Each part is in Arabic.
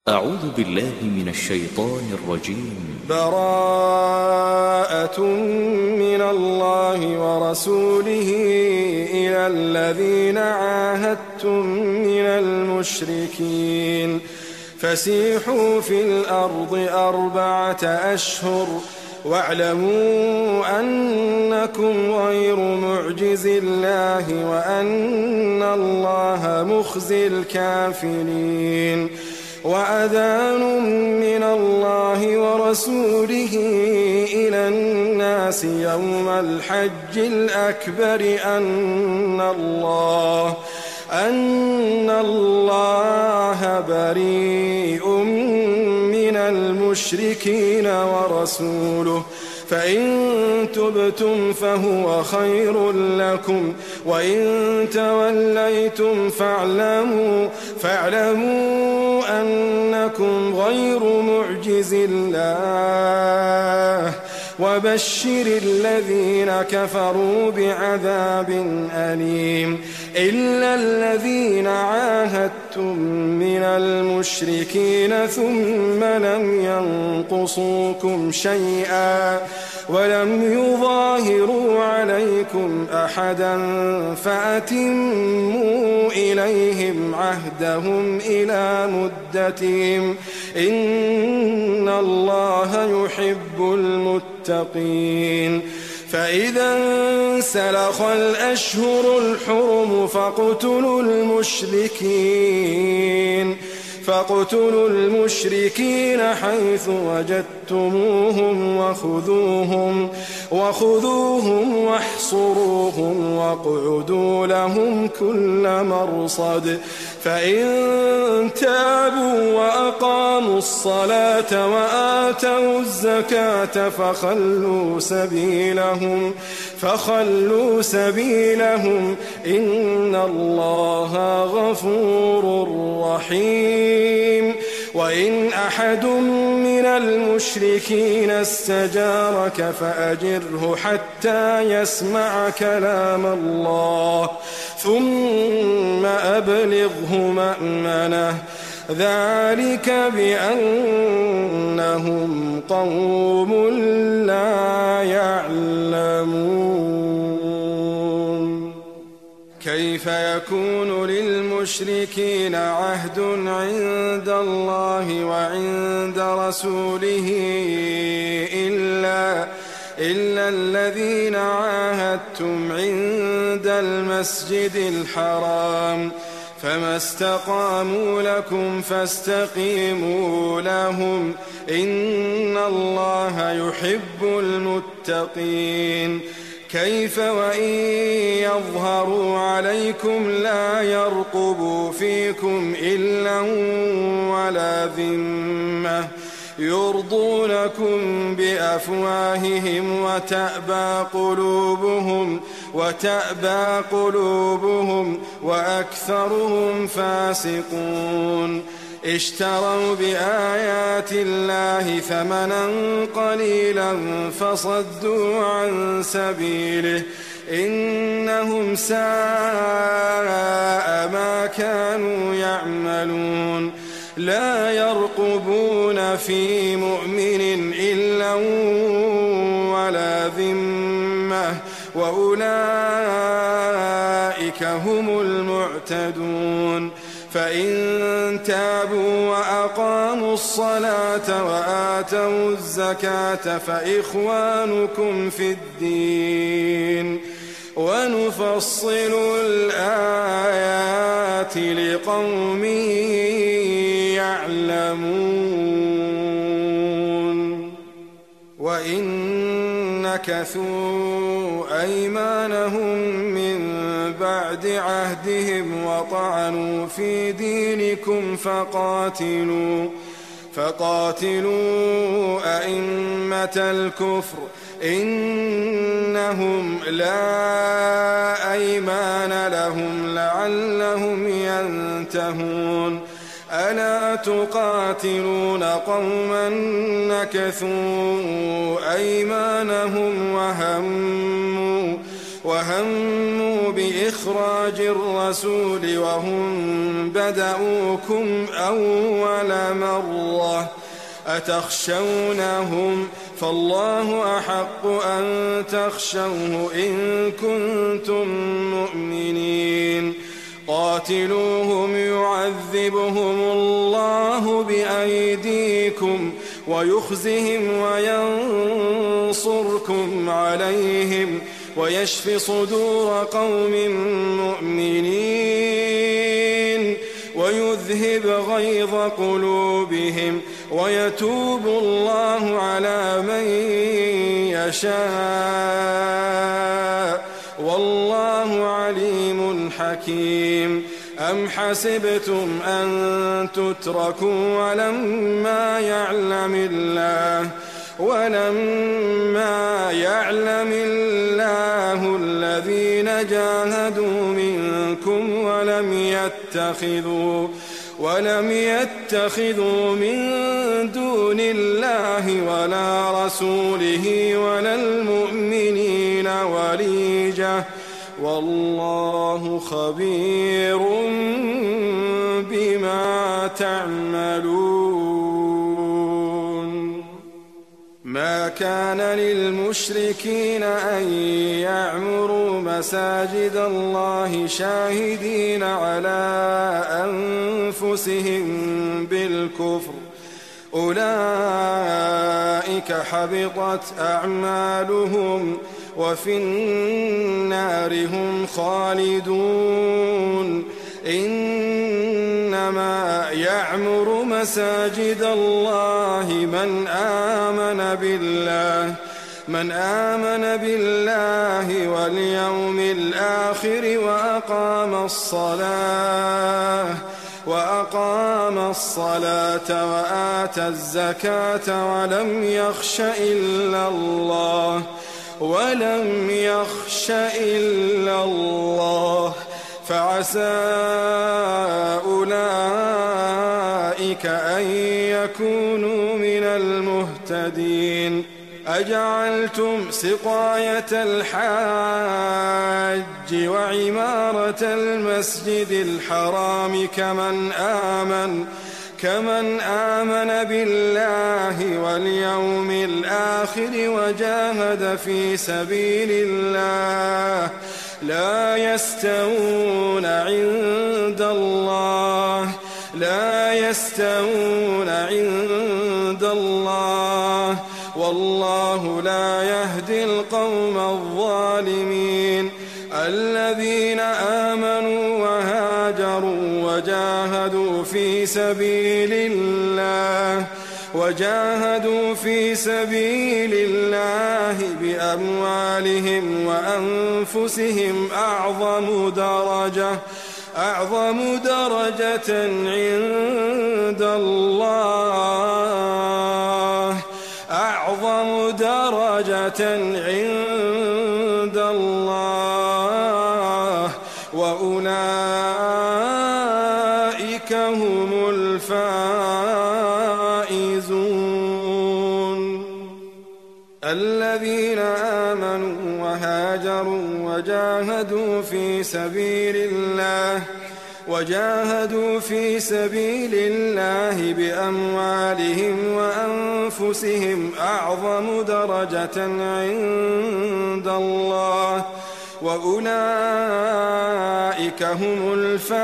أعوذ بالله من الشيطان الرجيم. براءة من الله ورسوله إلى الذين عاهدتم من المشركين فسيحوا في الأرض 4 أشهر واعلموا أنكم غير معجز الله وأن الله مخزي الكافرين. وأذان من الله ورسوله إلى الناس يوم الحج الأكبر أن الله بريء من المشركين ورسوله، فإن تبتم فهو خير لكم، وإن توليتم فاعلموا أنكم غير معجز الله، وبشر الذين كفروا بعذاب أليم. إلا الذين عاهدتم من المشركين ثم لم ينقصوكم شيئا ولم يظاهروا عليكم أحدا فأتموا إليهم عهدهم إلى مدتهم، إن الله يحب المتقين. فإذا انسلخ الأشهر الحرم فاقتلوا المشركين حيث وجدتموهم وخذوهم واحصروهم واقعدوا لهم كل مرصد. فإن تابوا وأقاموا الصلاة وآتوا الزكاة فخلوا سبيلهم إن الله غفور رحيم. وإن أحد من المشركين استجارك فأجره حتى يسمع كلام الله ثم أبلغه مأمنه، ذلك بأنهم قوم لا يعلمون. كيف يكون للمشركين عهد عند الله وعند رسوله إلا الذين عاهدتم عند المسجد الحرام، فما استقاموا لكم فاستقيموا لهم، إن الله يحب المتقين. كيف وإن يظهروا عليكم لا يرقبوا فيكم إلا ولا ذمة، يرضونكم بأفواههم وتأبى قلوبهم وأكثرهم فاسقون. اشتروا بآيات الله ثمنا قليلا فصدوا عن سبيله، إنهم ساء ما كانوا يعملون. لا يرقبون في مؤمن إلا ولا ذمة، وأولئك هم المعتدون. فإن تابوا وأقاموا الصلاة وآتوا الزكاة فإخوانكم في الدين، ونفصل الآيات لقوم يعلمون. وإن نكثوا أيمانهم من بعد عهدهم وطعنوا في دينكم فقاتلوا أئمة الكفر إنهم لا أيمان لهم لعلهم ينتهون. ألا تقاتلون قوما نكثوا أيمانهم وهموا بإخراج الرسول وهم بدأوكم أول مرة أتخشونهم فالله أحق أن تخشوه إن كنتم مؤمنين قاتلوهم يعذبهم الله بأيديكم ويخزهم وينصركم عليهم ويشف صدور قوم مؤمنين ويذهب غيظ قلوبهم ويتوب الله على من يشاء والله عليم حكيم أم حسبتم أن تتركوا ولما يعلم الله الذين جاهدوا منكم ولم يتخذوا من دون الله ولا رسوله ولا المؤمنين وليجة والله خبير بما تعملون ما كان للمشركين أن يعمروا مساجد الله شاهدين على أنفسهم بالكفر أولئك حبطت أعمالهم وفي النار هم خالدون إنما يعمر مساجد الله من آمن بالله واليوم الآخر وأقام الصلاة وآتى الزكاة ولم يخش إلا الله فعسى أولئك أن يكونوا من المهتدين أجعلتم سقاية الحاج وعمارة المسجد الحرام كمن آمن بالله واليوم الآخر وجاهد في سبيل الله لا يستوون عند الله والله لا يهدي القوم الظالمين الذين آمنوا وهاجروا وجاهدوا في سبيل الله بأموالهم وأنفسهم أعظم درجة عند الله وأولئك هم الفائزون الذين آمنوا وهاجروا وجاهدوا في سبيل الله بأموالهم وأنفسهم أعظم درجة عند الله وأولئك هم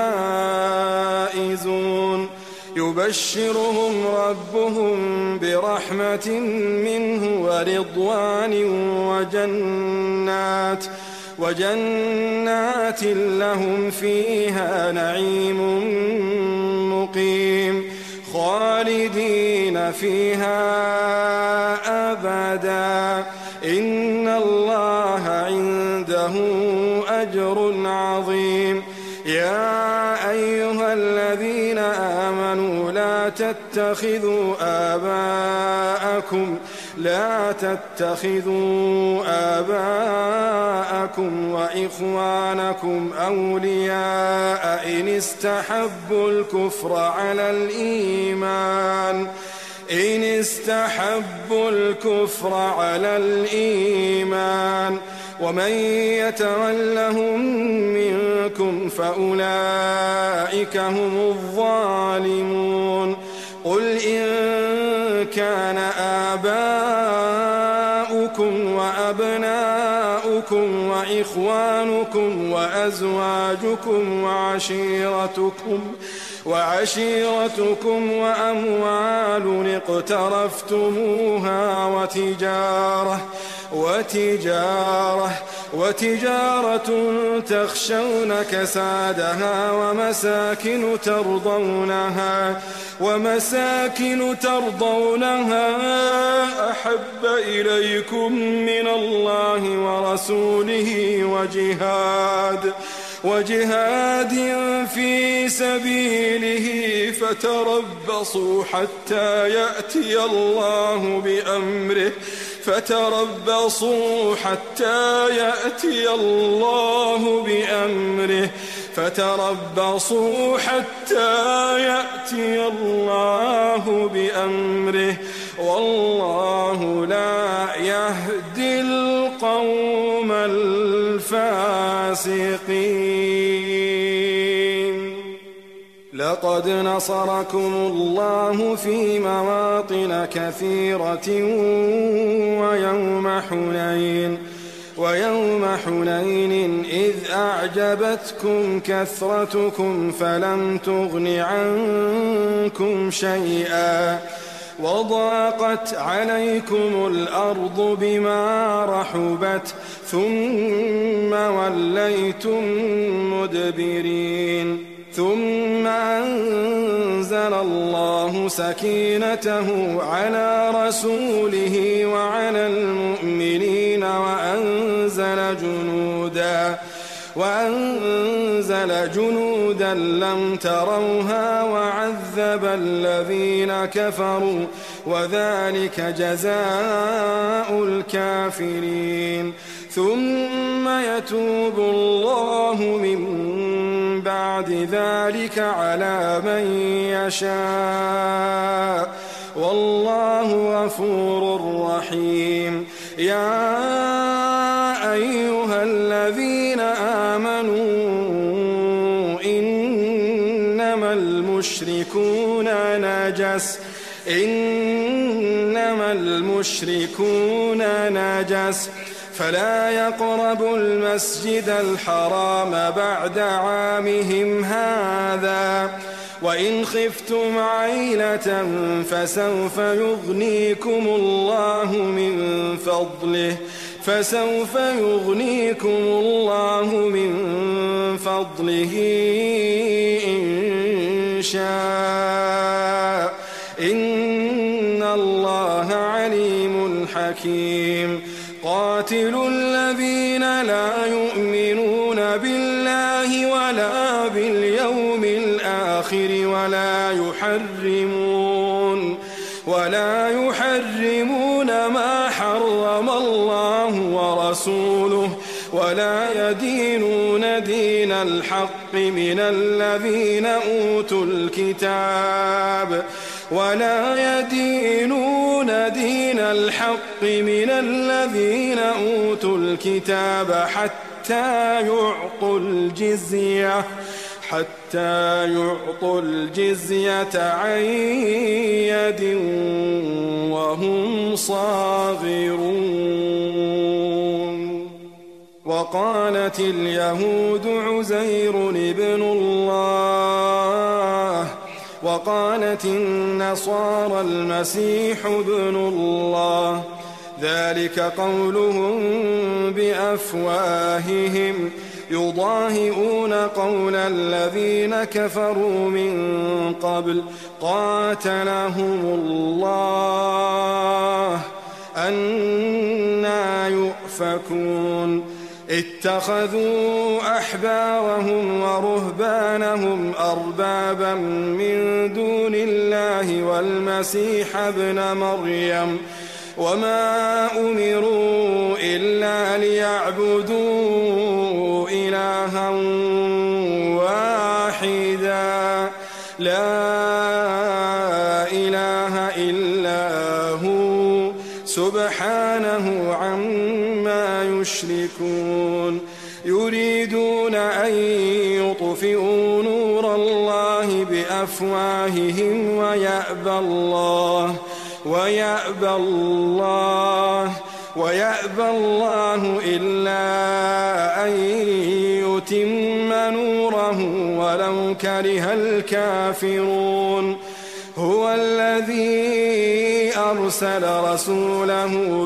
الفائزون يبشرهم ربهم برحمة منه ورضوان وجنات لهم فيها نعيم مقيم خالدين فيها أبدا إن الله عنده أجر عظيم يا أيها الذين آمنوا لا تتخذوا آباءكم وإخوانكم أولياء إن استحبوا الكفر على الإيمان ومن يتولهم منكم فأولئك هم الظالمون قل إن كان آباؤكم وأبناؤكم وإخوانكم وأزواجكم وعشيرتكم وأموال اقترفتموها وتجارة تخشون كسادها ومساكن ترضونها أحب إليكم من الله ورسوله وجهاد في سبيله فتربصوا حتى يأتي الله بأمره والله لا يهدي القوم الفاسقين لقد نصركم الله في مواطن كثيرة ويوم حنين إذ أعجبتكم كثرتكم فلم تغن عنكم شيئا وضاقت عليكم الأرض بما رحبت ثم وليتم مدبرين ثم أنزل الله سكينته على رسوله وعلى المؤمنين وأنزل جنودا لم تروها وعذب الذين كفروا وذلك جزاء الكافرين ثم يتوب الله من بعد ذلك على من يشاء والله غفور رحيم يا أيها الذين آمنوا إنما المشركون نجس فلا يقربوا المسجد الحرام بعد عامهم هذا وإن خفتم عيلة فسوف يغنيكم الله من فضله إن شاء إن الله عليم حكيم قاتلوا الذين لا يؤمنون بالله ولا باليوم الآخر ولا يحرمون ما حرم الله ورسوله ولا يدينون دين الحق من الذين أوتوا الكتاب حتى يعطوا الجزية عن يد وهم صاغرون وقالت اليهود عزير ابن الله وقالت النصارى المسيح ابن الله ذلك قولهم بأفواههم يضاهئون قول الذين كفروا من قبل قاتلهم الله أنى يؤفكون اتخذوا أحبارهم ورهبانهم أربابا من دون الله والمسيح ابن مريم وما أمروا إلا ليعبدوا إلها واحدا لا إله إلا هو سبحانه عما يشركون يريدون أن يطفئوا نور الله بأفواههم ويأبى الله إلا أن يتم نوره ولو كره الكافرون هو الذي أرسل رسوله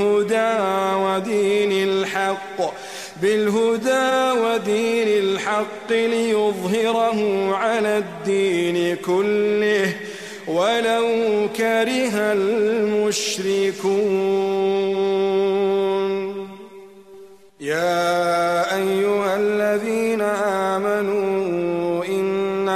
بالهدى ودين الحق ليظهره على الدين كله ولو كره المشركون يا أيها الذين آمنوا إن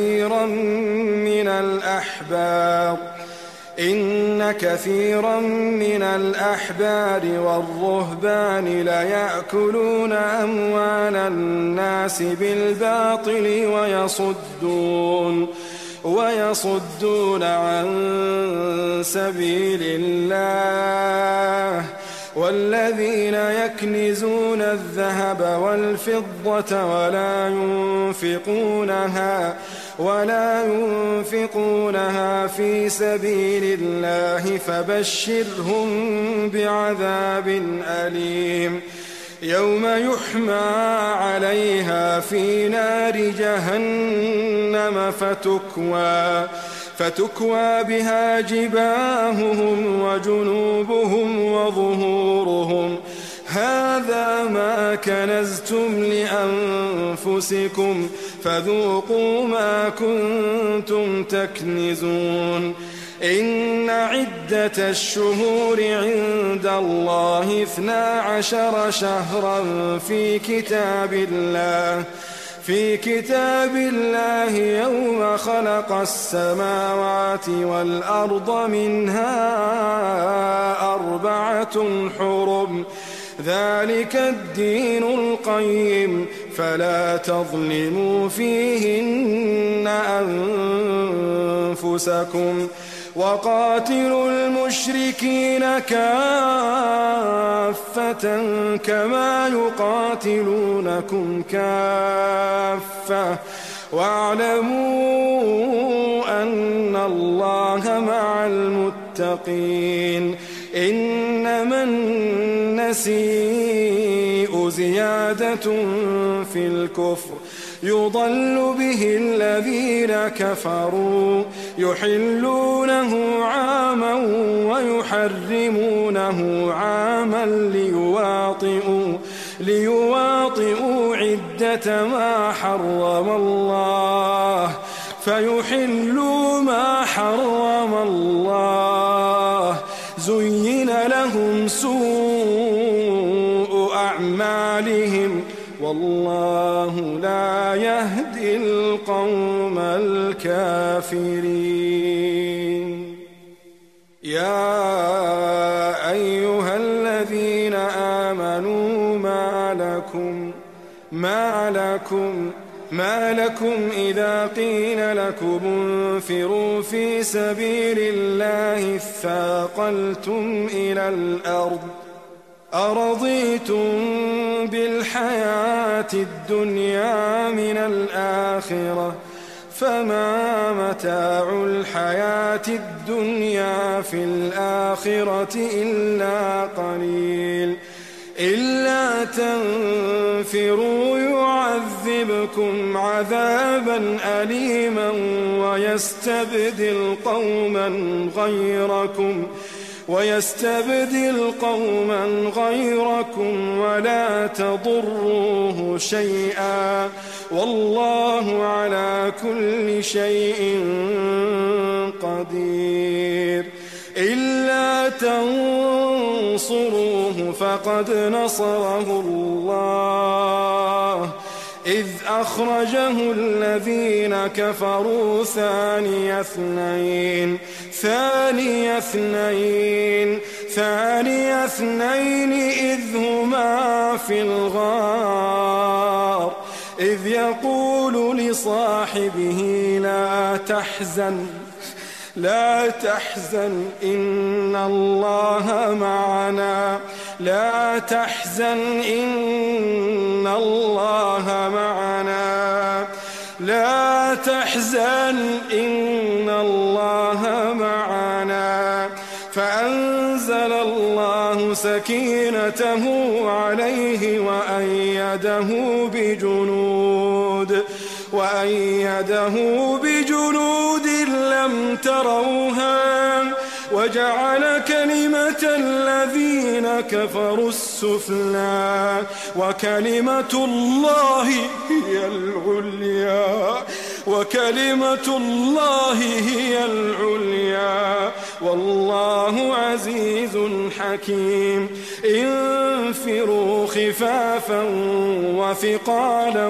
كثيرا من الأحبار والرهبان ليأكلون أموال الناس بالباطل ويصدون عن سبيل الله والذين يكنزون الذهب والفضة ولا ينفقونها في سبيل الله فبشرهم بعذاب أليم يوم يحمى عليها في نار جهنم فتكوى بها جباههم وجنوبهم وظهورهم هذا ما كنزتم لأنفسكم فذوقوا ما كنتم تكنزون إن عدة الشهور عند الله 12 شهرا في كتاب الله يوم خلق السماوات والأرض منها 4 حرم ذلك الدين القيم فلا تظلموا فيهن أنفسكم وقاتلوا المشركين كافة كما يقاتلونكم كافة واعلموا أن الله مع المتقين إنما النسيء زيادة في الكفر يضل به الذين كفروا يحلونه عاما ويحرمونه عاما ليواطئوا عدة ما حرم الله فيحلوا ما حرم الله زين لهم سوء أعمالهم والله لا يهدي القوم الكافرين يا أيها الذين آمنوا ما لكم إذا قيل لكم انفروا في سبيل الله اثاقلتم إلى الأرض أرضيتم بالحياة الدنيا من الآخرة فما متاع الحياة الدنيا في الآخرة إلا قليل إلا تنفروا يعذبكم عذابا أليما ويستبدل قوما غيركم ولا تضروه شيئا والله على كل شيء قدير إلا تنصروه فقد نصره الله إذ أخرجه الذين كفروا ثاني اثنين إذ هما في الغار إذ يقول لصاحبه لا تحزن إن الله معنا لا تحزن إن الله معنا لا تحزن إن الله معنا فأنزل الله سكينته عليه وأيده بجنود لم تروها وجعل كلمة الذين كفروا السفلى وكلمة الله هي العليا والله عزيز حكيم انفروا خفافا وثقالا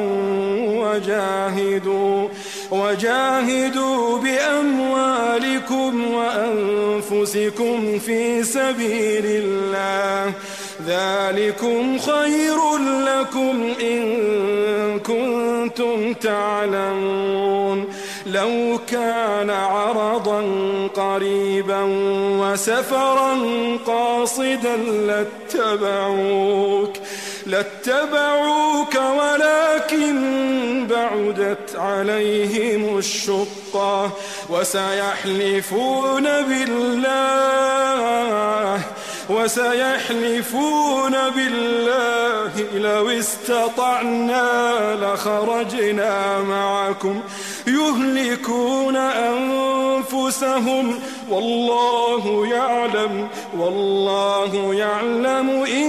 وجاهدوا بأموالكم وأنفسكم في سبيل الله ذلكم خير لكم إن كنتم تعلمون لو كان عرضا قريبا وسفرا قاصدا لاتبعوك ولكن بعدت عليهم الشقة وسيحلفون بالله لو استطعنا لخرجنا معكم يهلكون أنفسهم والله يعلم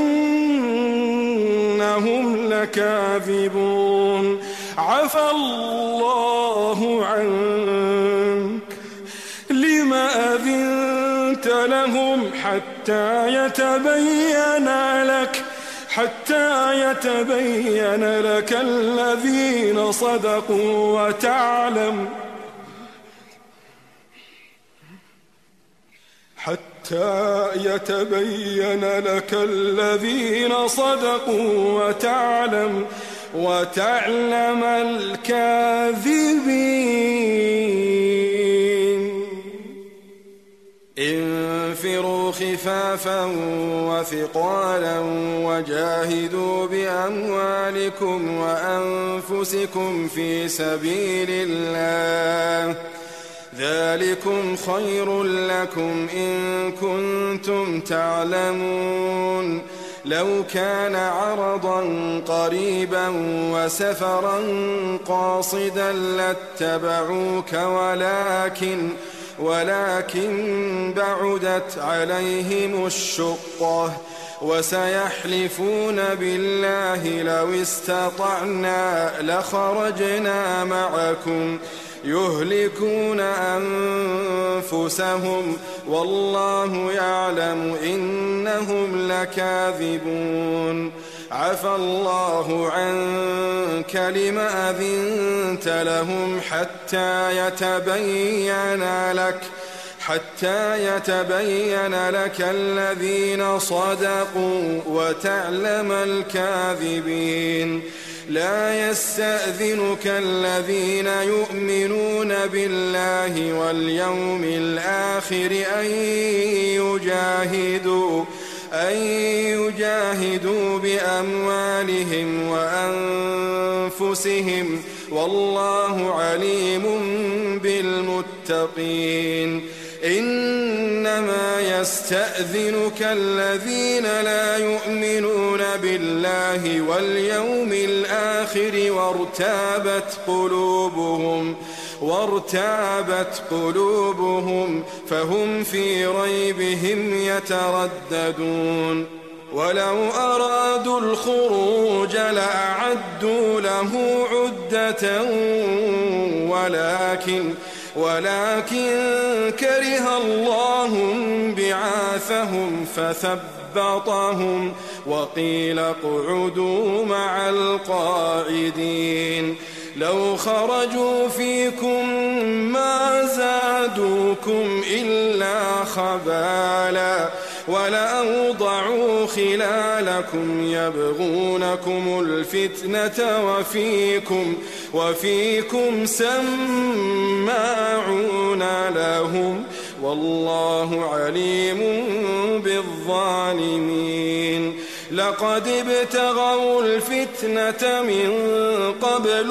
إنهم لكاذبون عفى الله عنك لم أذنت لهم حتى يتبين لك الذين صدقوا وتعلم الكاذبين انفروا خفافا وثقالا وجاهدوا بأموالكم وأنفسكم في سبيل الله ذلكم خير لكم إن كنتم تعلمون لو كان عرضا قريبا وسفرا قاصدا لاتبعوك ولكن بعدت عليهم الشقة وسيحلفون بالله لو استطعنا لخرجنا معكم يهلكون أنفسهم والله يعلم إنهم لكاذبون عفى الله عنك لم أذنت لهم حتى يتبين لك الذين صدقوا وتعلم الكاذبين لا يستأذنك الذين يؤمنون بالله واليوم الآخر أن يجاهدوا بأموالهم وأنفسهم والله عليم بالمتقين إنما يستأذنك الذين لا يؤمنون بالله واليوم الآخر وارتابت قلوبهم فهم في ريبهم يترددون ولو أرادوا الخروج لأعدوا له عدة ولكن كره الله بعاثهم فثبطهم وقيل اقعدوا مع القاعدين لو خرجوا فيكم ما زادوكم إلا خبالا ولأوضعوا خلالكم يبغونكم الفتنة وفيكم سماعون لهم والله عليم بالظالمين لقد ابتغوا الفتنة من قبل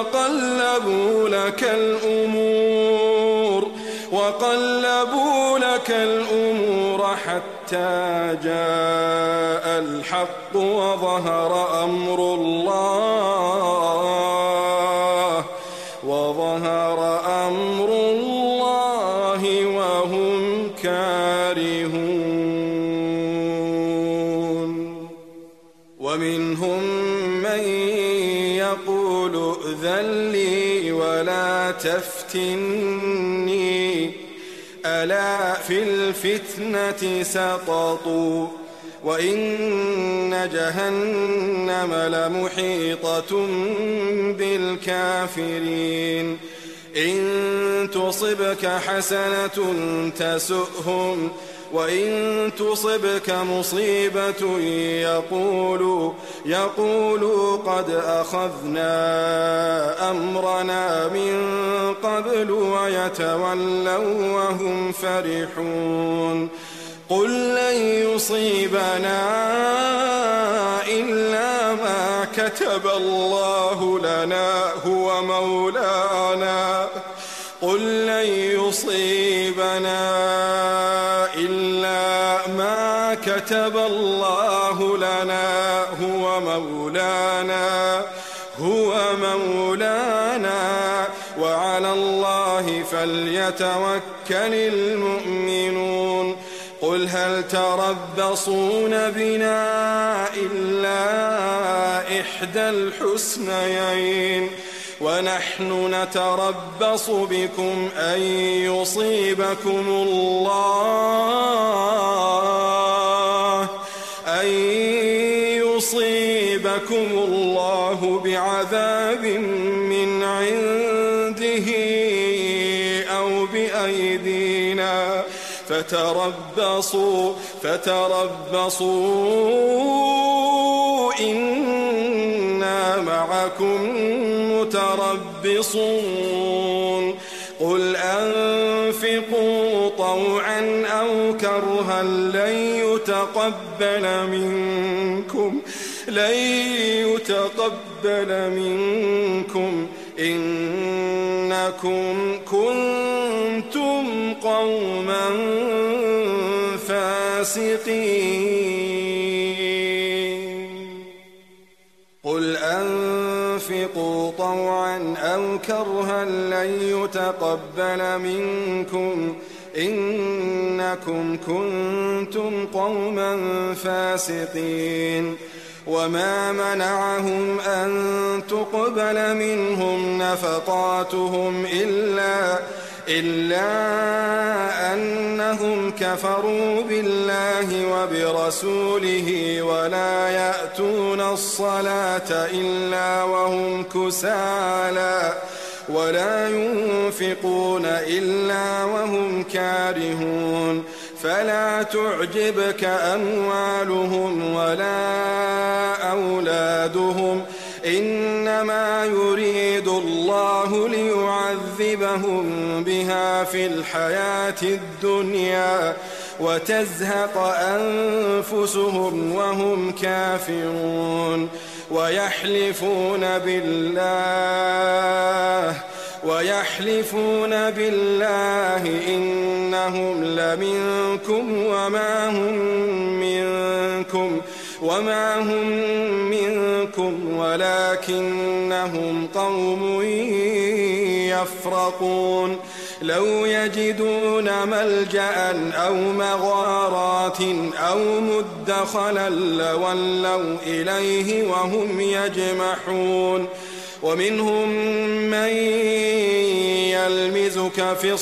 وقلبوا لك الأمور حتى جاء الحق وظهر أمر الله وهم كارهون ومنهم من يقول ائذن لي ولا تفتني ألا في الفتنة سقطوا وإن جهنم لمحيطة بالكافرين إن تصبك حسنة تسؤهم وإن تصبك مصيبة يقولوا قد أخذنا أمرنا من قبل ويتولوا وهم فرحون قل لن يصيبنا إلا ما كتب الله لنا هو مولانا قل لن يصيبنا إلا ما كتب الله لنا هو مولانا وعلى الله فليتوكل المؤمنون قل هل تربصون بنا إلا إحدى الحسنيين ونحن نتربص بكم أن يصيبكم الله بعذاب من عنده أو بأيدينا فتربصوا إنا معكم متربصون قل أنفقوا طوعا أو كرها لن يتقبل منكم إنكم كنتم قوما فاسقين قل أنفقوا طوعا أو كرها لن يتقبل منكم إنكم كنتم قوما فاسقين وما منعهم أن تقبل منهم نفقاتهم إلا أنهم كفروا بالله وبرسوله ولا يأتون الصلاة إلا وهم كسالى ولا ينفقون إلا وهم كارهون فلا تعجبك أموالهم ولا أولادهم إنما يريد الله ليعذبهم بها في الحياة الدنيا وتزهق أنفسهم وهم كافرون ويحلفون بالله إنهم لمنكم وما هم منكم ولكنهم قوم يفرقون لو يجدون ملجأ أو مغارات أو مدخلا لولوا إليه وهم يجمحون ومنهم من يلمزك في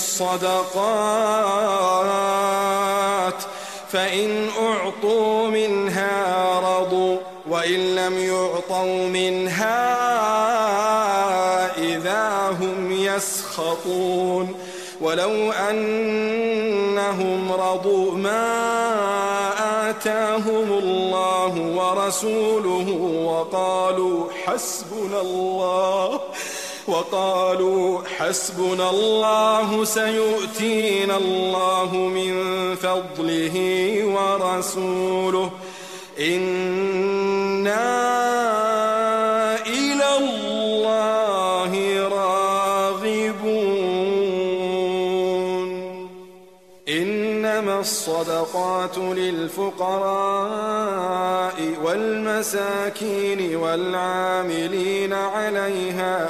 الصدقات فإن أعطوا منها رضوا وإن لم يعطوا منها إذا هم يسخطون ولو أنهم رضوا ما آتاهم الله ورسوله وقالوا وقالوا حسبنا الله سيؤتينا الله من فضله ورسوله إنا إلى الله راغبون إنما الصدقات للفقراء والمساكين والعاملين عليها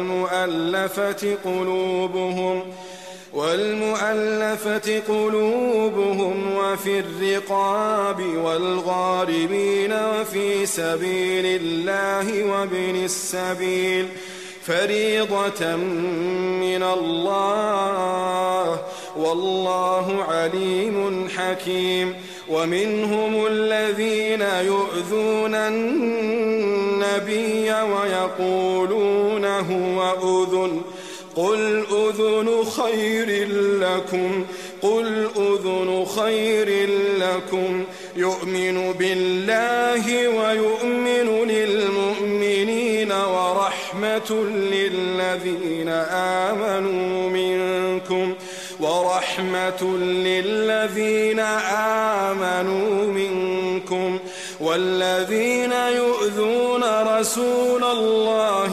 والمؤلفة قلوبهم وفي الرقاب والغارمين وفي سبيل الله وابن السبيل فريضة من الله والله عليم حكيم ومنهم الذين يؤذون النبي ويقولون هو أذن قل أذن خير لكم يؤمن بالله ويؤمن للمؤمنين ورحمة للذين آمنوا منكم والذين يؤذون رسول الله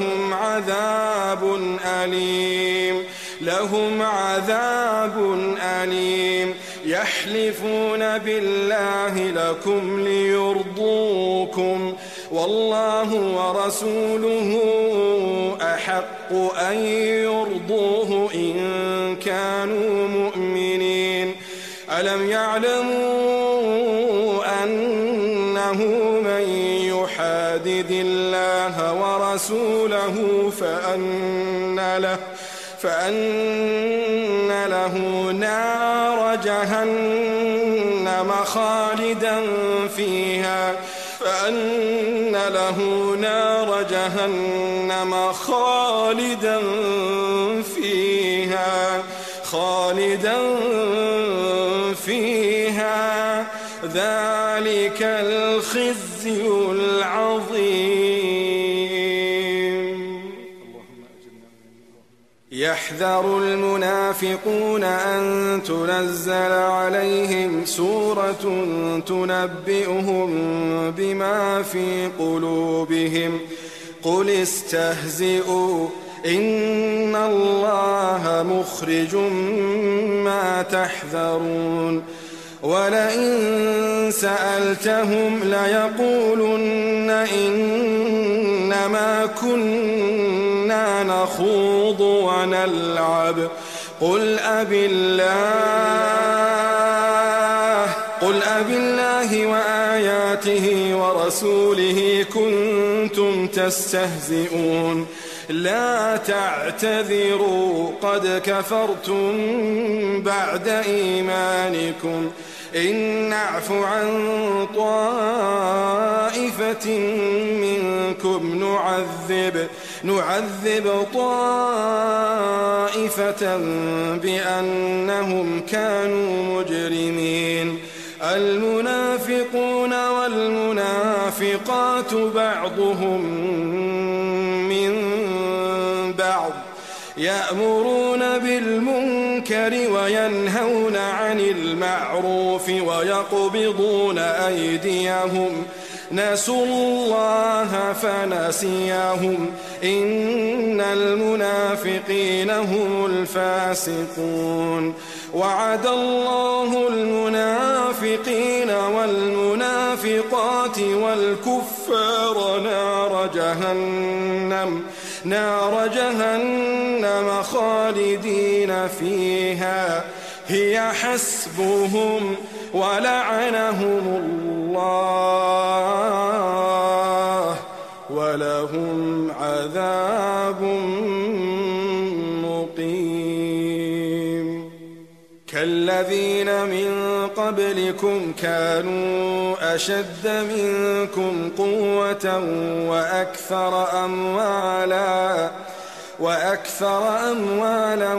لهم عذاب أليم يحلفون بالله لكم ليرضوكم والله ورسوله أحق أن يرضوه إن كانوا مؤمنين ألم يعلموا أنه من يحادد الله ورسوله فأن له نار جهنم خالدا فيها ذلك الخزي العظيم. يحذر المنافقون أن تنزل عليهم سورة تنبئهم بما في قلوبهم قل استهزئوا إن الله مخرج ما تحذرون ولئن سألتهم ليقولن إنما كنا نخوض ونلعب قل أبي الله وآياته ورسوله كنتم تستهزئون لا تعتذروا قد كفرتم بعد إيمانكم إن نعف عن طائفة منكم نعذب طائفة بأنهم كانوا مجرمين المنافقون والمنافقات بعضهم من بعض يأمرون بالمنكر وينهون عن المعروف ويقبضون أيديهم نسوا الله فنسيهم إن المنافقين هم الفاسقون وعد الله المنافقين والمنافقات والكفار نار جهنم خالدين فيها هي حسبهم ولعنهم الله ولهم عذاب مقيم كالذين من قبلكم كانوا أشد منكم قوة وأكثر أموالا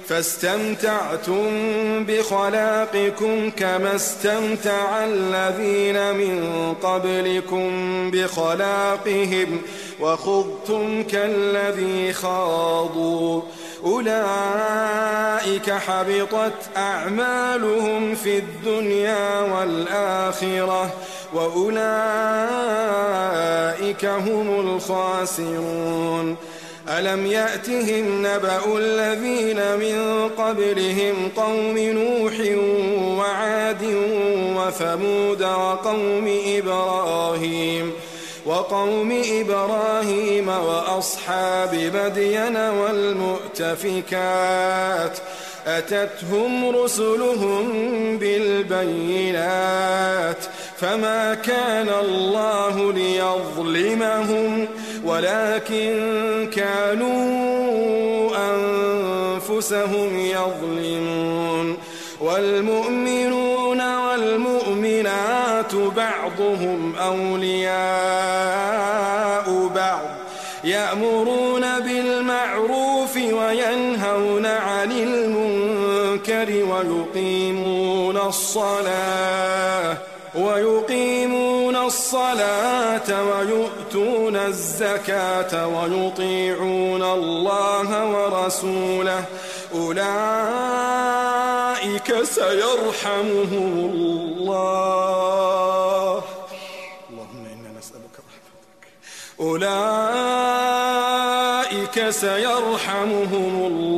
فاستمتعتم بخلاقكم كما استمتع الذين من قبلكم بخلاقهم وخضتم كالذي خاضوا أولئك حبطت أعمالهم في الدنيا والآخرة وأولئك هم الخاسرون ألم يأتهم نبأ الذين من قبلهم قوم نوح وعاد وثمود وقوم إبراهيم وأصحاب مدين والمؤتفكات أتتهم رسلهم بالبينات فما كان الله ليظلمهم ولكن كانوا أنفسهم يظلمون والمؤمنون والمؤمنات بعضهم أولياء بعض يأمرون بالمعروف وينهون عن المنكر ويقيمون الصلاة ويؤتون الزكاة ويطيعون الله ورسوله أولئك سيرحمهم الله اللهم إنا نسألك رحمتك أولئك سيرحمهم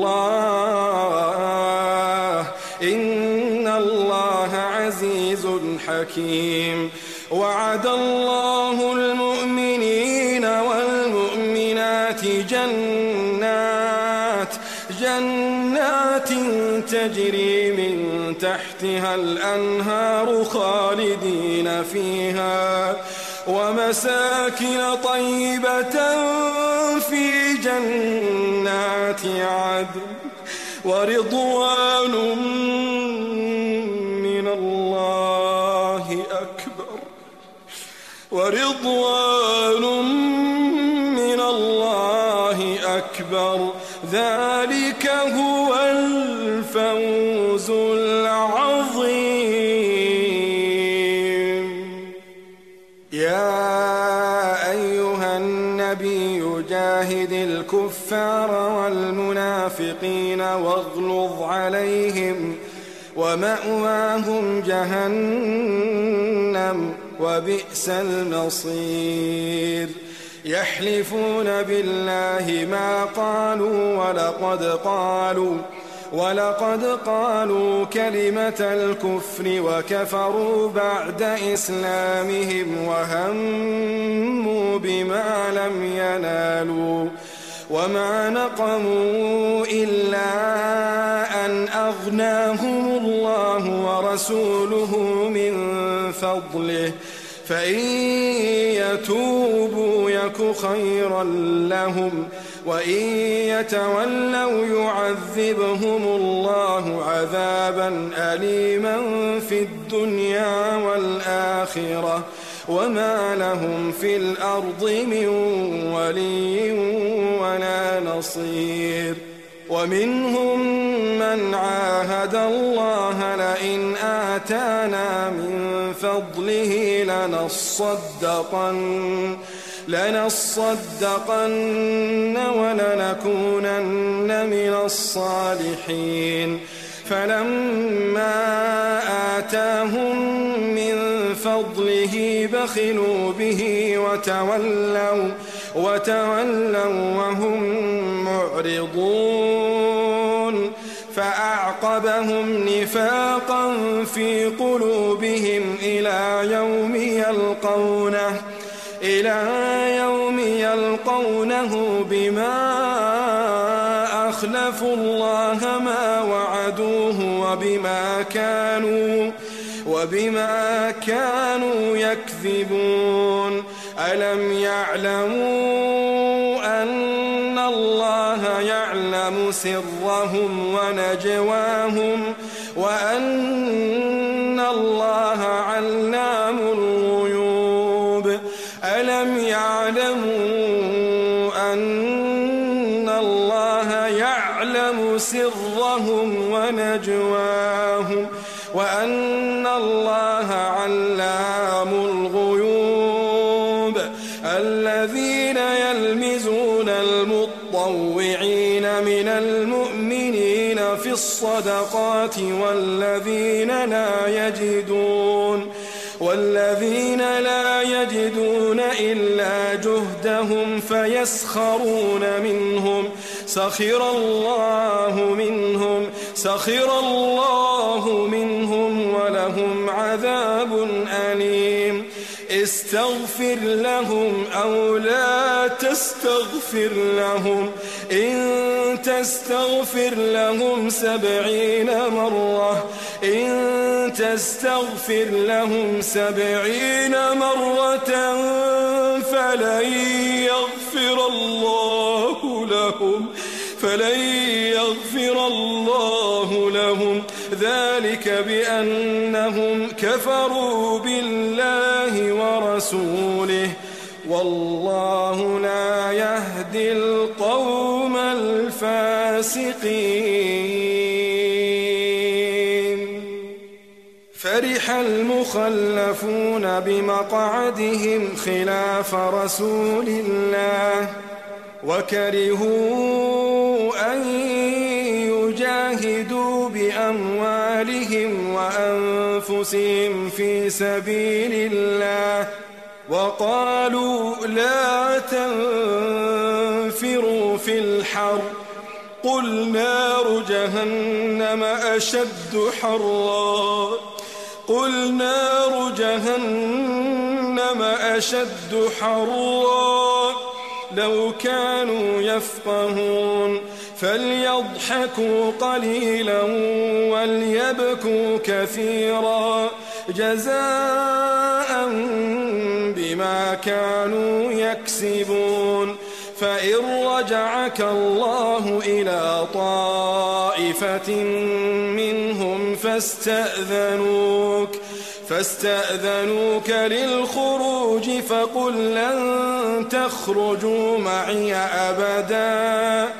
الله إن الله عزيز حكيم وعد الله المؤمنين والمؤمنات جنات تجري من تحتها الأنهار خالدين فيها ومساكن طيبة في جنات عدن ورضوان من الله أكبر ذلك هو الفوز العظيم يا أيها النبي جاهد الكفار والمنافقين واغلظ عليهم ومأواهم جهنم وبئس المصير يحلفون بالله ما قالوا ولقد قالوا كلمة الكفر وكفروا بعد إسلامهم وهموا بما لم ينالوا وما نقموا إلا أن أغناهم الله ورسوله من فضله فإن يتوبوا يك خيرا لهم وإن يتولوا يعذبهم الله عذابا أليما في الدنيا والآخرة وما لهم في الأرض من ولي ولا نصير ومنهم من عاهد الله لئن آتانا من فضله لنصدقن ولنكونن من الصالحين فلما آتاهم من فضله بخلوا به وتولوا وهم معرضون فأعقبهم نفاقا في قلوبهم إلى يوم يلقونه بما أخلفوا الله ما وعدوه وبما كانوا يكذبون ألم يعلموا أن الله يعلم سرهم ونجواهم وأن الله علام الغيوب ألم يعلموا أن الله يعلم سرهم ونجواهم وأن الله علام الغيوب. الذين يلمزون المطوعين من المؤمنين في الصدقات والذين لا يجدون إلا جهدهم فيسخرون منهم سخر الله منهم ولهم عذاب أليم. استغفر لهم أو لا تستغفر لهم إن تستغفر لهم 70 مرة فلن يغفر الله لهم ذلك بأنهم كفروا بالله ورسوله والله لا يهدي القوم الفاسقين. فرح المخلفون بمقعدهم خلاف رسول الله وكرهوا أن يجاهدوا بأموالهم وأنفسهم في سبيل الله وقالوا لا تنفروا في الحر قل نار جهنم أشد حرا لو كانوا يفقهون فليضحكوا قليلا وليبكوا كثيرا جزاء بما كانوا يكسبون. فإن رجعك الله إلى طائفة منهم فاستأذنوك للخروج فقل لن تخرجوا معي أبدا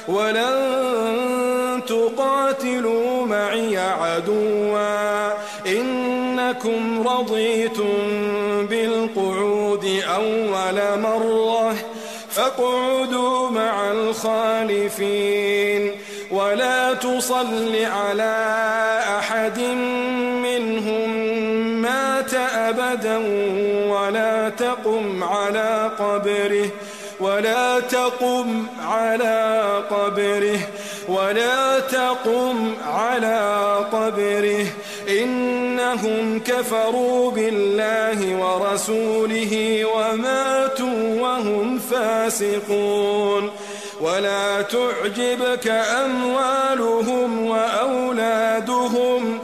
ولن تقاتلوا معي عدوا إنكم رضيتم بالقعود أول مرة فاقعدوا مع الخالفين ولا تصل على أحد منهم مات أبدا ولا تقم على قبره إنهم كفروا بالله ورسوله وماتوا وهم فاسقون. ولا تعجبك أموالهم وأولادهم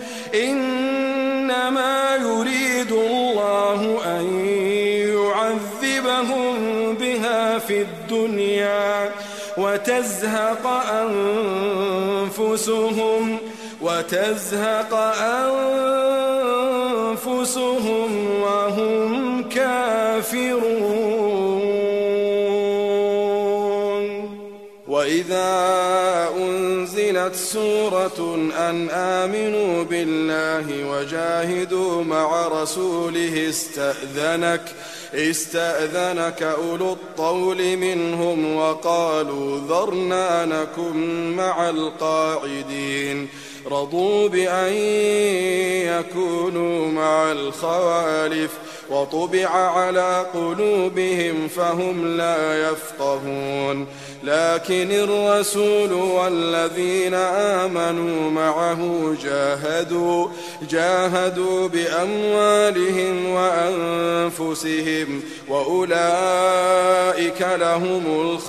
إنما يريد الله أن يعذبهم بها في الدنيا وتزهق أنفسهم وهم كافرون. وإذا أنزلت سورة أن آمنوا بالله وجاهدوا مع رسوله استأذنك أولو الطول منهم وقالوا ذرنا نكن مع القاعدين رضوا بأن يكونوا مع الخوالف وطبع على قلوبهم فهم لا يفقهون. لكن الرسول والذين آمنوا معه جاهدوا بأموالهم وأنفسهم وأولئك لهم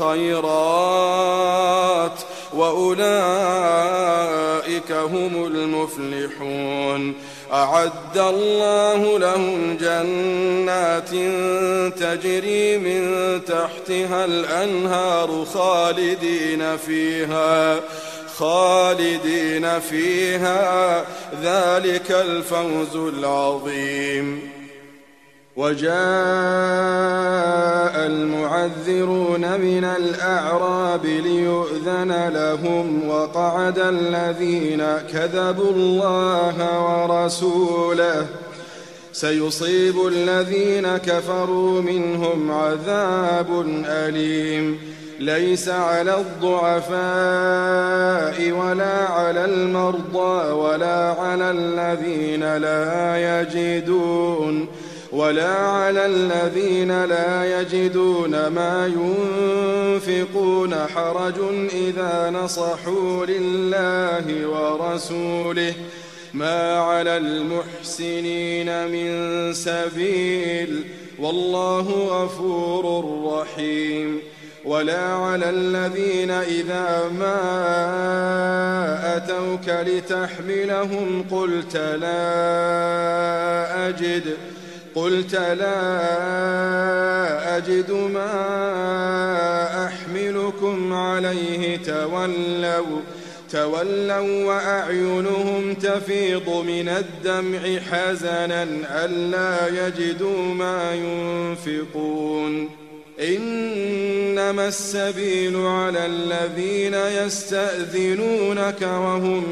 وأولئك هم المفلحون. أعد الله لهم جنات تجري من تحتها الأنهار خالدين فيها ذلك الفوز العظيم. وجاء المعذرون من الأعراب ليؤذن لهم وقعد الذين كذبوا الله ورسوله سيصيب الذين كفروا منهم عذاب أليم ليس على الضعفاء ولا على المرضى ولا على الذين لا يجدون ما ينفقون حرج إذا نصحوا لله ورسوله ما على المحسنين من سبيل والله غفور رحيم ولا على الذين إذا ما أتوك لتحملهم قلت لا أجد ما أحملكم عليه تولوا وأعينهم تفيض من الدمع حزنا ألا يجدوا ما ينفقون إنما السبيل على الذين يستأذنونك وهم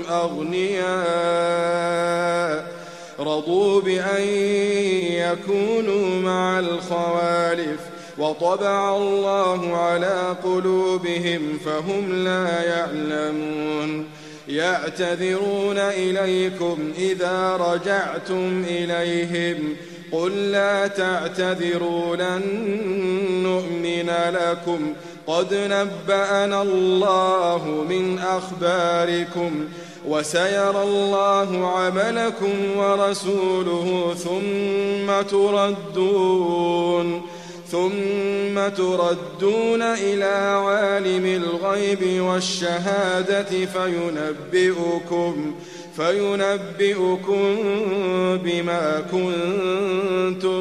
أغنياء رضوا بأن يكونوا مع الخوالف وطبع الله على قلوبهم فهم لا يعلمون يعتذرون إليكم إذا رجعتم إليهم قل لا تعتذروا لن نؤمن لكم قد نبأنا الله من أخباركم وسيرى الله عملكم ورسوله ثم تردون إلى عالم الغيب والشهادة فينبئكم بما كنتم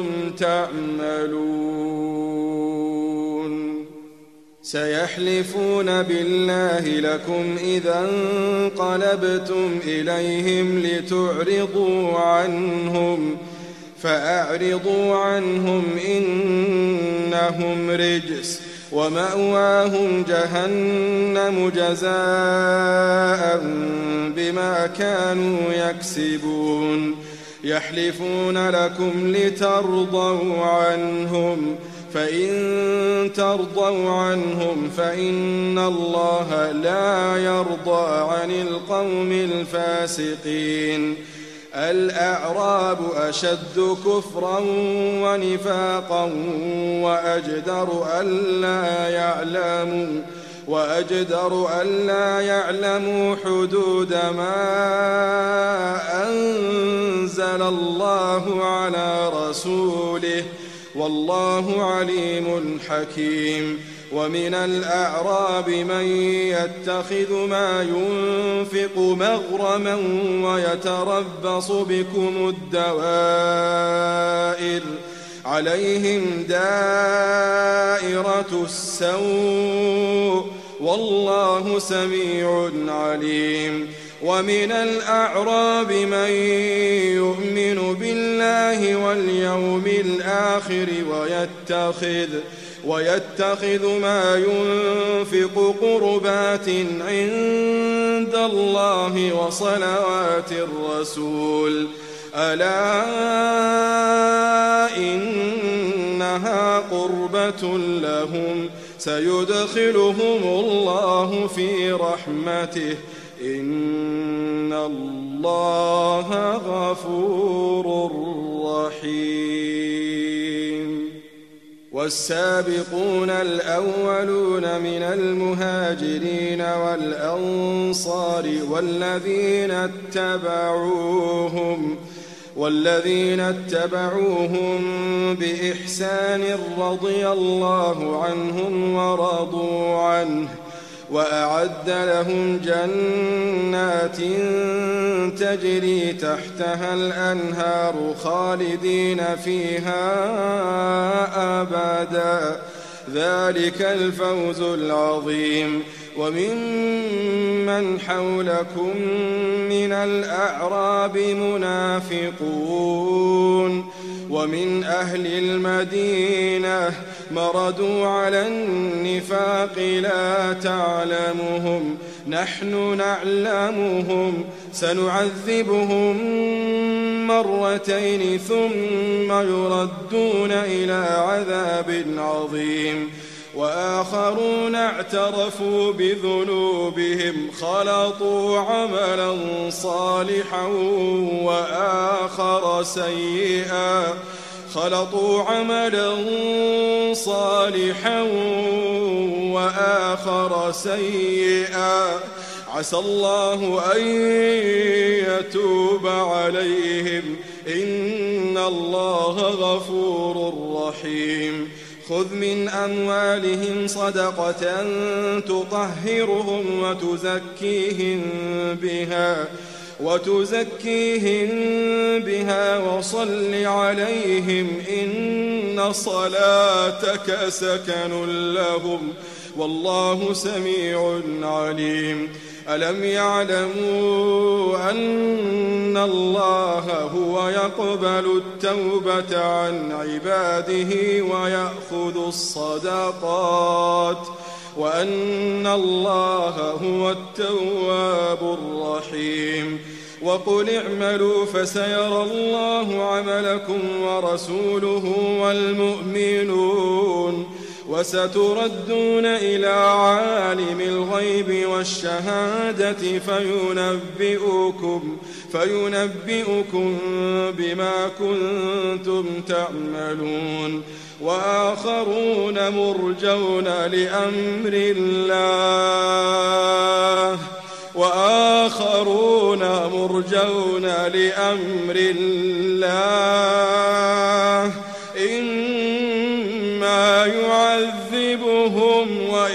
تعملون سيحلفون بالله لكم إذا انقلبتم إليهم لتعرضوا عنهم فأعرضوا عنهم إنهم رجس ومأواهم جهنم جزاء بما كانوا يكسبون يحلفون لكم لترضوا عنهم فإن ترضوا عنهم فإن الله لا يرضى عن القوم الفاسقين الأعراب أشد كفرا ونفاقا وأجدر ألا يعلموا حدود ما أنزل الله على رسوله والله عليم حكيم ومن الأعراب من يتخذ ما ينفق مغرما ويتربص بكم الدوائر عليهم دائرة السوء والله سميع عليم ومن الأعراب من يؤمن بالله واليوم الآخر ويتخذ ما ينفق قربات عند الله وصلوات الرسول ألا إنها قربة لهم سيدخلهم الله في رحمته إن الله غفور رحيم والسابقون الأولون من المهاجرين والأنصار والذين اتبعوهم بإحسان رضي الله عنهم ورضوا عنه وأعد لهم جنات تجري تحتها الأنهار خالدين فيها أبدا ذلك الفوز العظيم وممن حولكم من الأعراب منافقون ومن أهل المدينة مردوا على النفاق لا تعلمهم نحن نعلمهم سنعذبهم مرتين ثم يردون إلى عذاب عظيم وآخرون اعترفوا بذنوبهم خلطوا عملا صالحا وآخر سيئا عسى الله أن يتوب عليهم إن الله غفور رحيم خذ من أموالهم صدقة تطهرهم وتزكيهم بها وصل عليهم إن صلاتك سكن لهم والله سميع عليم ألم يعلموا أن الله هو يقبل التوبة عن عباده ويأخذ الصدقات وأن الله هو التواب الرحيم وقل اعملوا فسيرى الله عملكم ورسوله والمؤمنون وستردون إلى عالم الغيب والشهادة فينبئكم بما كنتم تعملون وآخرون مرجون لأمر الله إما يعذبهم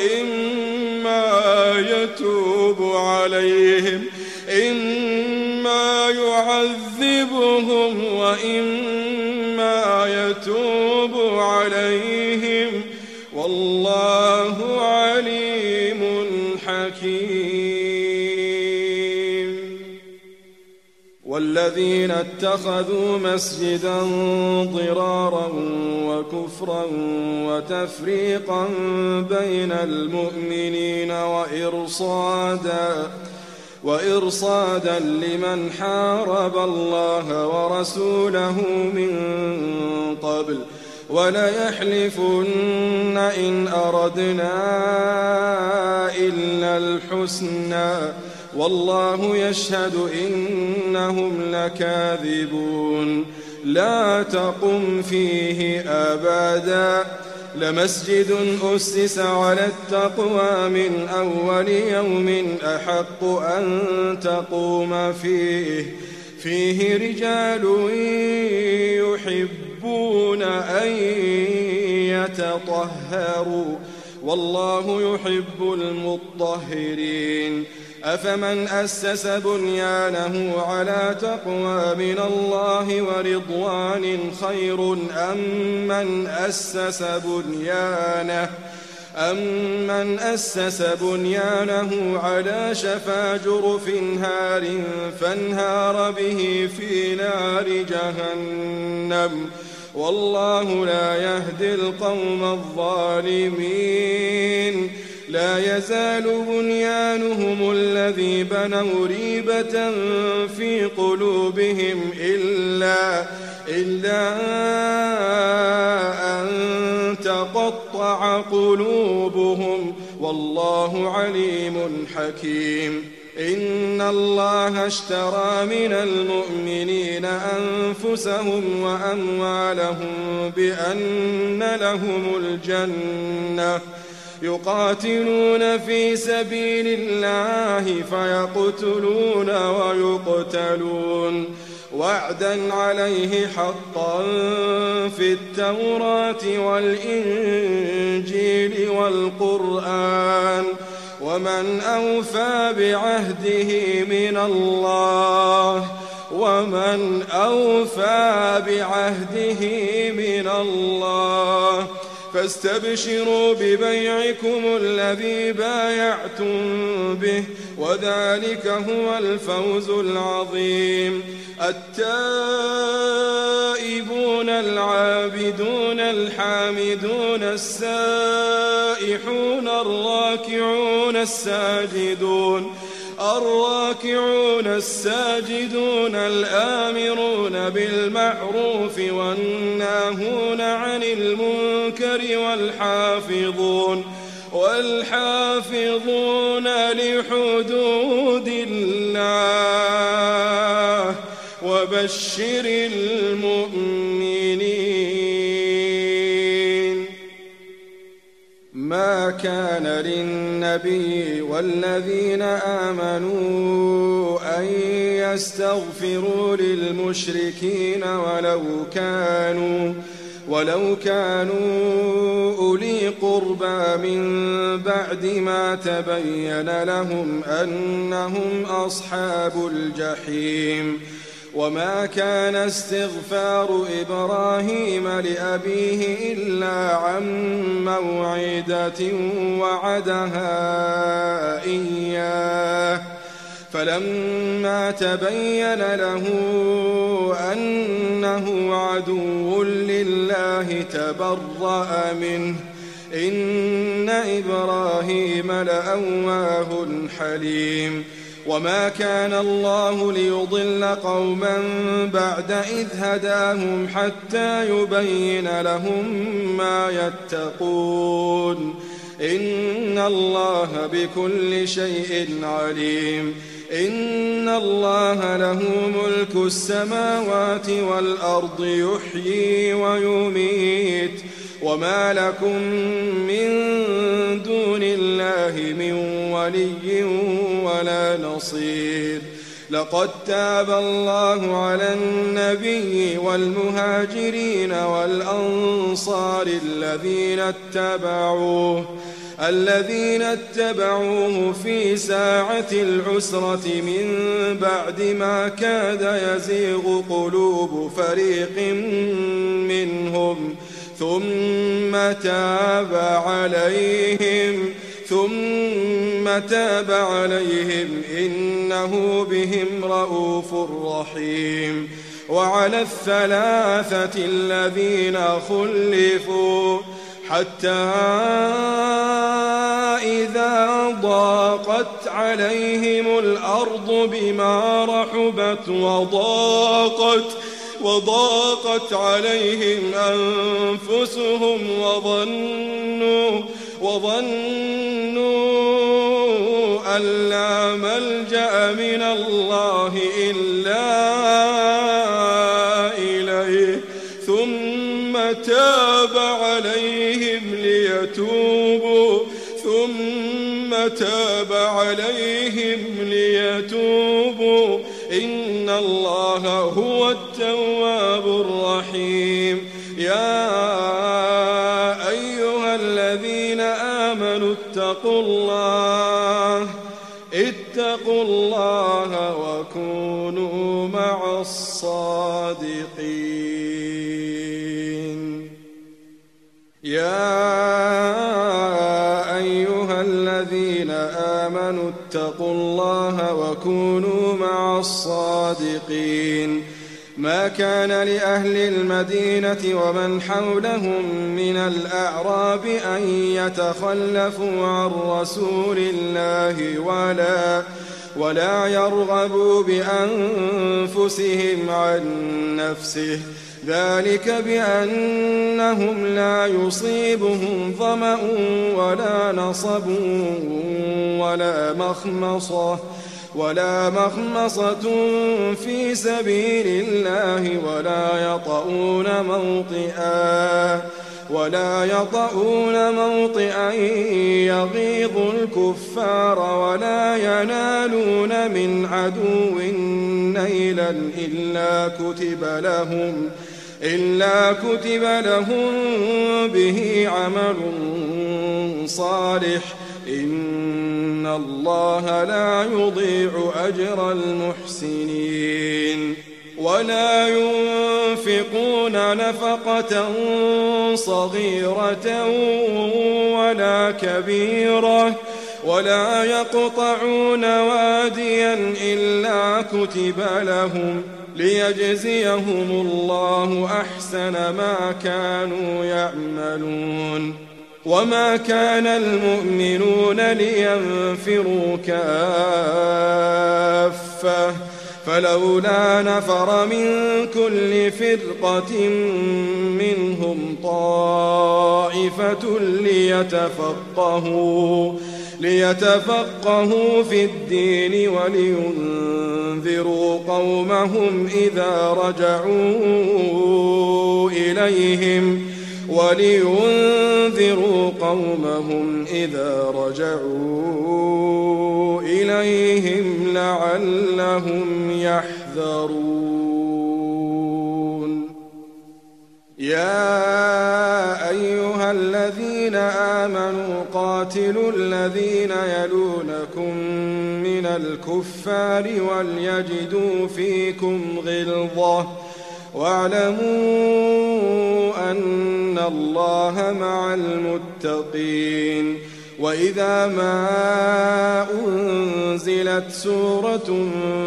وإما يتوب عليهم والله عليم حكيم والذين اتخذوا مسجدا ضرارا وكفرا وتفريقا بين المؤمنين وإرصادا لمن حارب الله ورسوله من قبل وليحلفن إن أردنا إلا الحسنى والله يشهد إنهم لكاذبون لا تقم فيه أبدا لمسجد أسس على التقوى من أول يوم أحق أن تقوم فيه رجال يحبون أن يتطهروا والله يحب المطهرين أفمن أسس بنيانه على تقوى من الله ورضوان خير أم من أسس بنيانه على شفا جرف هار فانهار به في نار جهنم والله لا يهدي القوم الظالمين لا يزال بنيانهم الذي بنوا ريبة في قلوبهم إلا أن تقطع قلوبهم والله عليم حكيم إن الله اشترى من المؤمنين أنفسهم وأموالهم بأن لهم الجنة يقاتلون في سبيل الله فيقتلون ويقتلون وعدا عليه حقا في التوراة والإنجيل والقرآن ومن أوفى بعهده من الله فاستبشروا ببيعكم الذي بايعتم به وذلك هو الفوز العظيم. التائبون العابدون الحامدون السائحون الراكعون الساجدون الآمرون بالمعروف والناهون عن المنكر والحافظون لحدود الله وبشر المؤمنين. ما كان للنبي والذين آمنوا أن يستغفروا للمشركين ولو كانوا أولي قربى من بعد ما تبين لهم أنهم أصحاب الجحيم. وما كان استغفار إبراهيم لأبيه إلا عن موعدة وعدها إياه فلما تبين له أنه عدو لله تبرأ منه إن إبراهيم لأواه حليم. وما كان الله ليضل قوما بعد إذ هداهم حتى يبين لهم ما يتقون إن الله بكل شيء عليم. إن الله له ملك السماوات والأرض يحيي ويميت وما لكم من دون الله من ولي ولا نصير. لقد تاب الله على النبي والمهاجرين والأنصار الذين اتبعوه في ساعة العسرة من بعد ما كاد يزيغ قلوب فريق منهم ثم تاب عليهم إنه بهم رءوف رحيم. وعلى الثلاثة الذين خلفوا حتى إذا ضاقت عليهم الأرض بما رحبت وضاقت عليهم أنفسهم وظنوا أن لا ملجأ من الله إلا إليه ثم تاب عليهم ليتوبوا إن الله هو التواب الرحيم. يا أيها الذين آمنوا اتقوا الله وكونوا مع الصادقين. اتقوا الله وكونوا مع الصادقين. ما كان لأهل المدينة ومن حولهم من الأعراب أن يتخلفوا عن رسول الله ولا يرغبوا بأنفسهم عن نفسه ذلك بأنهم لا يصيبهم ظمأ ولا نصب ولا مخمصة في سبيل الله ولا يطؤون موطئا يغيظ الكفار ولا ينالون من عدو نيلا إلا كتب لهم به عمل صالح إن الله لا يضيع أجر المحسنين. ولا ينفقون نفقة صغيرة ولا كبيرة ولا يقطعون واديا إلا كتب لهم ليجزيهم الله أحسن ما كانوا يعملون. وما كان المؤمنون لينفروا كافة فلولا نفر من كل فرقة منهم طائفة ليتفقهوا في الدين ولينذروا قومهم إذا رجعوا إليهم لعلهم يحذرون. يا أيها الذين آمنوا قاتلوا الذين يلونكم من الكفار وليجدوا فيكم غلظة واعلموا أن الله مع المتقين. وإذا ما أنزلت سورة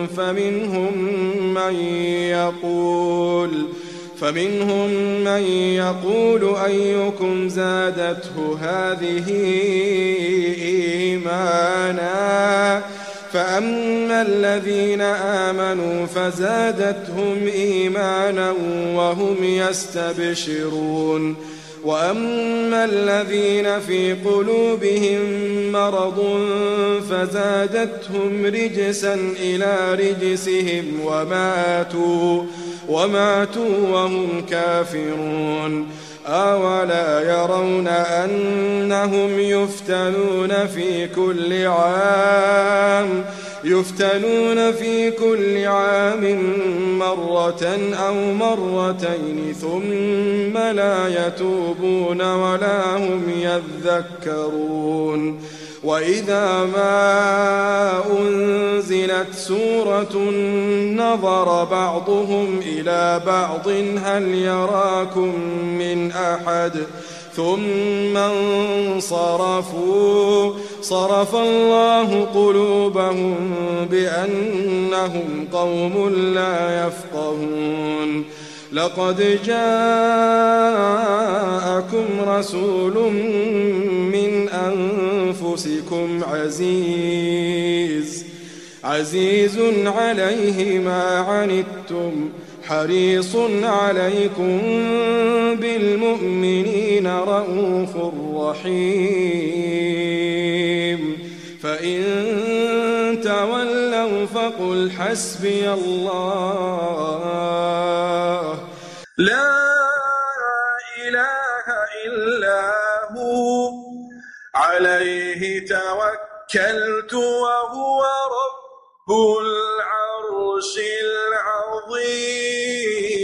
فمنهم من يقول أيكم زادته هذه إيمانا فأما الذين آمنوا فزادتهم إيمانا وهم يستبشرون. وأما الذين في قلوبهم مرض فزادتهم رجسا إلى رجسهم وماتوا وهم كافرون. أولا يرون أنهم يفتنون في كل عام مرة أو مرتين ثم لا يتوبون ولا هم يذكرون. وإذا ما أنزلت سورة نظر بعضهم إلى بعض هل يراكم من أحد ثم انصرفوا صرف الله قلوبهم بأنهم قوم لا يفقهون. لقد جاءكم رسول من أنفسكم عزيز عليه ما عنتم حريص عليكم بالمؤمنين رءوف رحيم. فإن تولوا فقل حسبي الله لا إله إلا هو عليه توكلت وهو رب العرش العظيم.